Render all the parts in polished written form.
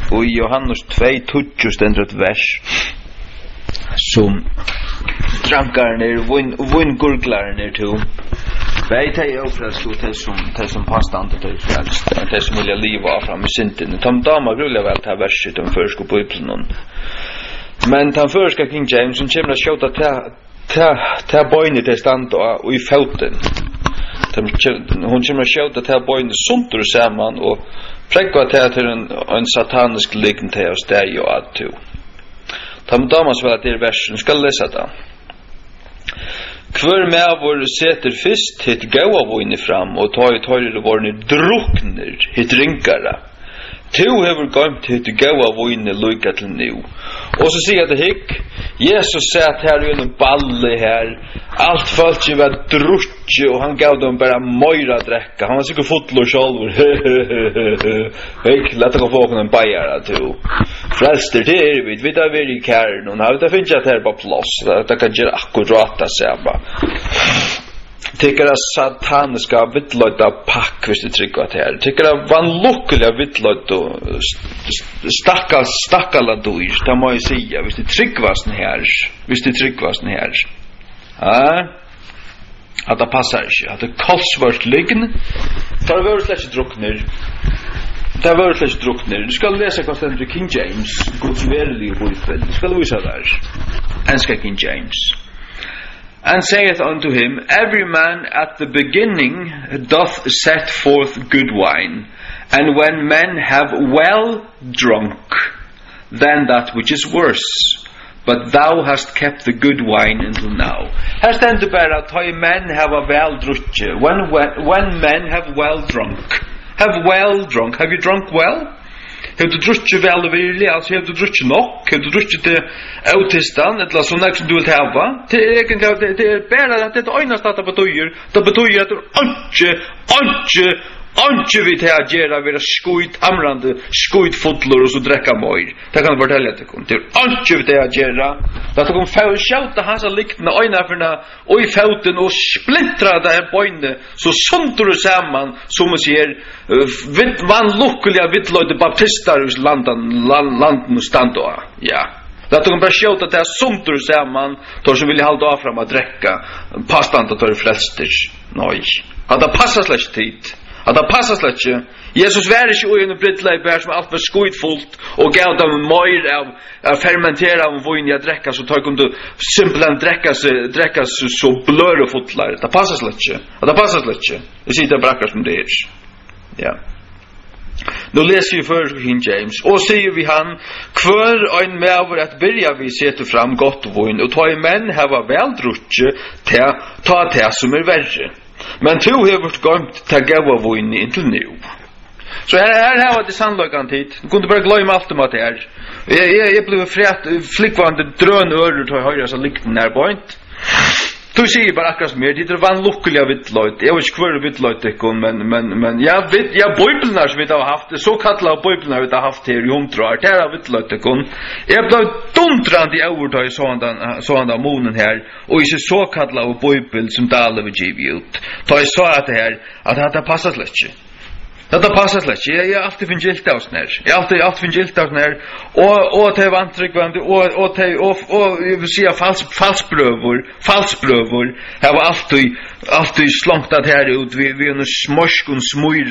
Och i Johannes 2:20 ständer ett vers som drankar ner vingurglar ner till. Vet jag ofrast och det som pastant det frälst. Det som vill leva fram i synten. De damer rullar väl det här verset de förska på Bibeln. Men den förska King James som kommer att skjuta ta boinen det stand och i foten. Hon kommer att skjuta ta boinen sunter samman och präkva till en satanisk liknelse till oss där ju att to. De damer väl att det versen ska läsa det. Kvör med vår sätter fist hit gåa voine fram och ta det var ni druckner hit rinkara. To hever gått hit gåa voine lukka till nu. Och så säger det hick Jesus satt här i en balle här. Allt folk var drucke och han gav dem bara möjra dräcka. Han var säkert fotlo själv. Hick lät gå få en bajara to. Frälster det är vi tar vi i kärn och har det finns att här på plats. Det kan göra akkurat att säga. Tycker att sataniska vittlöjda pack hvis du trycker att här. Tycker att vanlockliga vittlöjda stackala dyr. Det må jag säga. Hvis du tryckvas den här. Ja. Att det passar inte. Att det kostvart liggen. Det har varit släck druckner. Du ska läsa vad ständer i King James. Guds värlig bibel. Du ska visa där. Enska King James. And saith unto him, every man at the beginning doth set forth good wine, and when men have well drunk, then that which is worse. But thou hast kept the good wine until now. Här ständer bara att men have well drucke. When men have well drunk. Have you drunk well? Have du druckit väl och virkelig? Alltså have du druckit nog? Have du druckit det autistan? Eller så nästan du vill hava? Det är bara att det är ena starta på tojer. Det betyder att du inte vet att göra våra hamrande skojtfotlar och så dräcka mojr. Det kan jag fortälla till dig. Det är inte vet att göra. Det kan få skjuta hans likna öjnaförna och i foten och splittra det här bojnet så sunter du samman som man ser vanlockliga vittlöjde baptistar hos landen och standå. Ja. Det kan bara skjuta det här sunter du samman då som vill hålla av fram att dräcka pastant att ta det flestir. Nej. Att det passar släck tid. Att det passar släck. Jesus var inte i en brittlig bär som allt var skojtfullt och gav dem mojr av fermentera av vin jag dräcka så tar kunde simpelthen dräcka så blöra fotlar. Det passar släck. Det sitter brackar som det är. Ja. Nu läser vi för King James och säger vi han kvör en mäver att börja vi sätter fram gott vin och ta i män hava väl drucke ta det som är värre. Men to har varit gått ta gåva vin intill nu. Så här var det sannolikan tid. Du kunde bara glömma allt om att det är. Jag blev flickvande drön örer till höra så likten här point. Du säger bara akkurat mer, det är vanlockliga vittlöjt. Jag vet inte kvar vittlöjt men jag bibeln som vi har haft, så kallade bibeln vi har haft här i hundra år, det här vittlöjt. Jag blev dundrand i övertag i sådana månen här, och i så kallade bibel som Dalle vill ge ut. Då jag sa att det här, att det passar släck. Det passar släck. Jag alltid finner gilt av sån här. Och det är vantryggvande och jag vill säga falsbrövor. Jag var alltid slångtat här ut vid en smoskun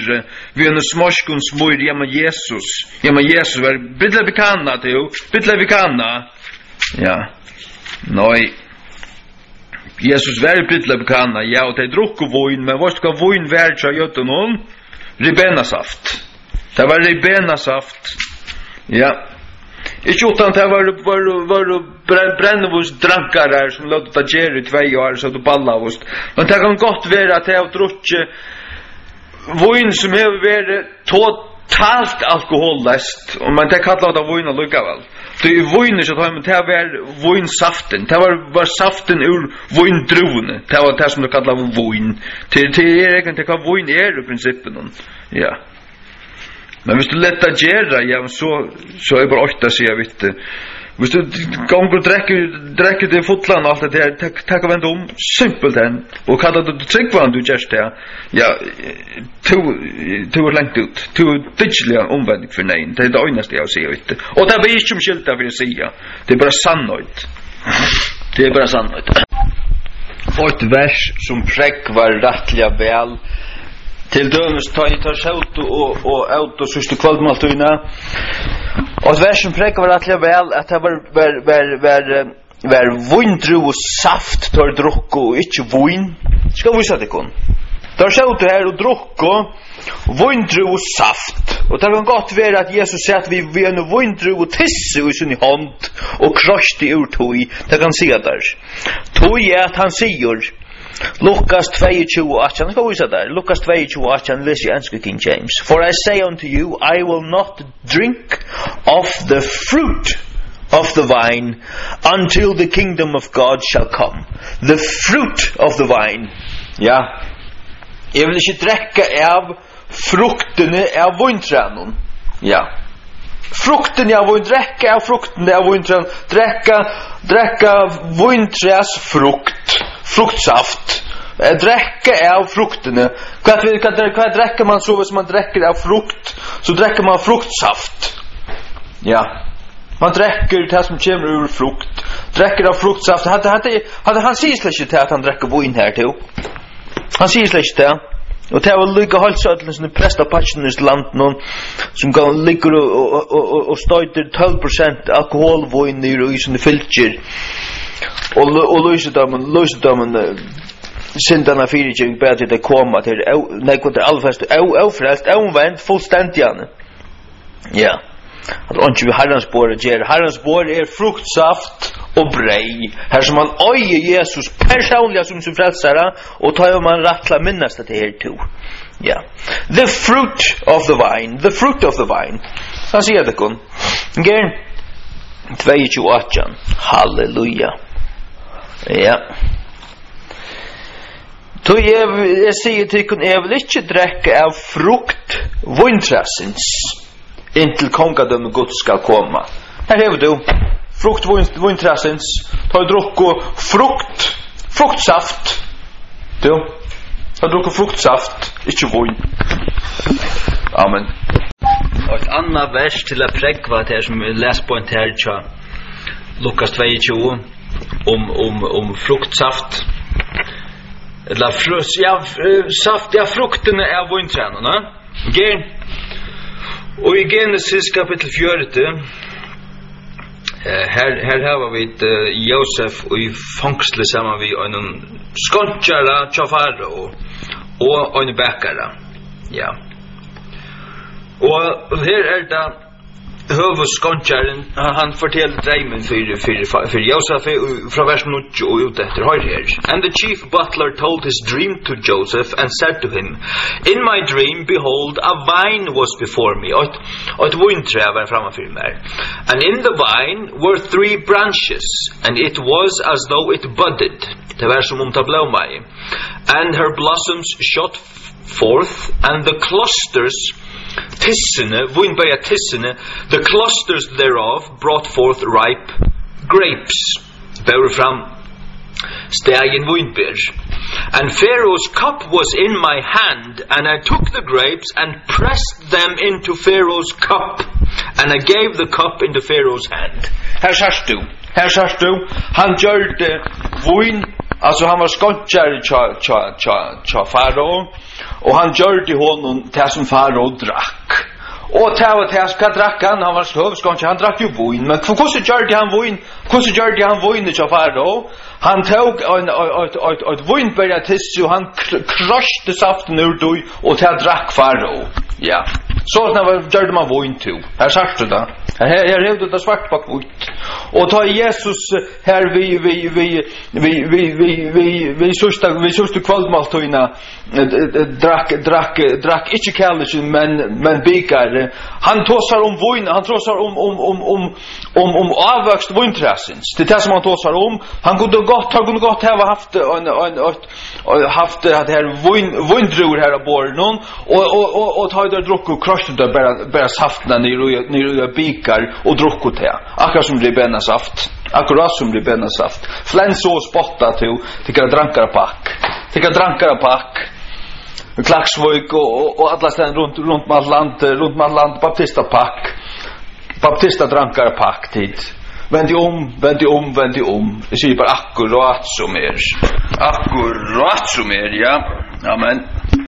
smyr jämma Jesus var bittla bekanna. Ja. Nej. Jesus var bittla bekanna. Ja, och det druck vin, men vad ska vin vara så gott någon? Ribenasaft. Det var ribenasaft. Ja. Ikke utan det var brännvus drankar som låt ta ger i 2 år så du ballavust. Men det kan gott vara att jag druckit vin som har varit totalt alkohollöst och man det kallar det vin likaväl. Det är vin så att det var vinsaften. Det var saften ur vindruvorna. Det var det som du kallar vin. Det är egentligen vad vin är i principen. Ja. Men hvis du lättar gera, ja, så är bara 8 säger jag vet. Hvis du gånger och dräcker det fotlan och allt det där, tack och vända om, simpelt än, och kallar du tryggvann du gärst det, ja, tu är längt ut, tu är digitliga omvändning för nej, det är det ögnaste jag säger ute. Och det är vi inte skylta för att säga, det är bara sannolikt. Det är bara sannolikt. Och ett vers som präckvar rättliga väl, till dömes tar sjöt och out och sista kvällsmåltiderna. Och ett vers som präckvar rättliga väl, att det var vindru och saft tar drucko och inte vin. Ska vi visa det kon? Tar sjöt här och drucko, vindru och saft. Och det kan gott vara att Jesus säger att vi är nu vindru och tisse i sin hand och krossade ur tog. Det kan se där. Tog är att han säger Lukas 22:18, ska vi visa där. Lukas 22:18, läser jag engelska King James. For I say unto you, I will not drink of the fruit of the vine until the kingdom of God shall come. The fruit of the vine. Ja. Jag vill inte dräcka av frukterna av vintränon. Ja. Frukten jag vill dräcka av frukten av vintränon. Dräcka vinträs fruktsaft. Dräcka av frukterna. Vad dräcker man så som man dräcker av frukt? Så dräcker man fruktsaft. Ja. Man dräcker det som kommer ur frukt. Dräcker av fruktsaft. Hade han säger släck till att han dräcker vin här till. Han säger släck till. Och det var lika halsödlen som prästa patchenus land någon som ligger och stöjter 12% alkoholvin i sina filter. Och lösedamen syndarna fyrirgivning bättre det komma till nej kunde allfast ofrälst omvänt fullständigan. Ja. Att onge vi Herrens bord ger. Herrens bord fruktsaft och brej. Här som man öjer Jesus personligen som sin frälsare och tar man rattla minnas det här tog. Ja. The fruit of the vine. The fruit of the vine. Han säger det kon. Gern 22:18. Halleluja. Ja. Då jag säger till kun jag vill inte dräcka av frukt vintrassens intill kongadöme Gud ska komma. Här har du frukt vintrassens tar drucko fruktsaft. Du tar drucko fruktsaft inte vin. Amen. Och ett annat vers till att präkva det som läs på en här Lukas 22 om fruktsaft. Eller saft, ja, frukterna är vintränorna. Och i Genesis kapitel 4 här har vi Josef och i fångsle samman vi en skontjara tjafaro och en bäckare. Ja. Och här är det huvudskontjaren, han fortäller drömmen för Josef från vers 9 och ut efter hör här. And the chief butler told his dream to Joseph and said to him, in my dream, behold, a vine was before me. Och ett vinträd var framför mig. And in the vine were 3 branches, and it was as though it budded. Det var som om det blomma i. And her blossoms shot forth, and the clusters the clusters thereof brought forth ripe grapes. Bär fram stegen vinbär. And Pharaoh's cup was in my hand, and I took the grapes and pressed them into Pharaoh's cup, and I gave the cup into Pharaoh's hand. Här särst du. Han gjorde vin, alltså han var skontjare tja Farao. Och han gjorde honom det som Farao drack. Och det ska drack han var hövskånsk, han drack ju vin. Men hur gjorde han vin till Farao? Han tog ett vinbärja tiss och han krossade saften ur dig och det drack Farao. Ja. Så gjorde man vin till. Här sagt du det. Här hävde det svart bak vitt. Och ta Jesus här vi sista kvällsmåltiderna drack inte kallelsen men bikar. Han tåsar om vin, han tåsar om avväxt vinträssens. Det är det som han tåsar om. Han kunde gott ha haft det här vindrur här på bordet och ta det druck och krossade bara saftna ner i bik drinkar og drukku te. Akkurat som ribena saft. Akkurat som ribena saft. Flens og spotta til tykkara drankara pakk. Tykkara drankara pakk. Klaksvøk og alla steder rundt med land, baptista pakk. Baptista drankara pakk tid. Vendi om. Jeg sier bare akkurat som ja. Amen.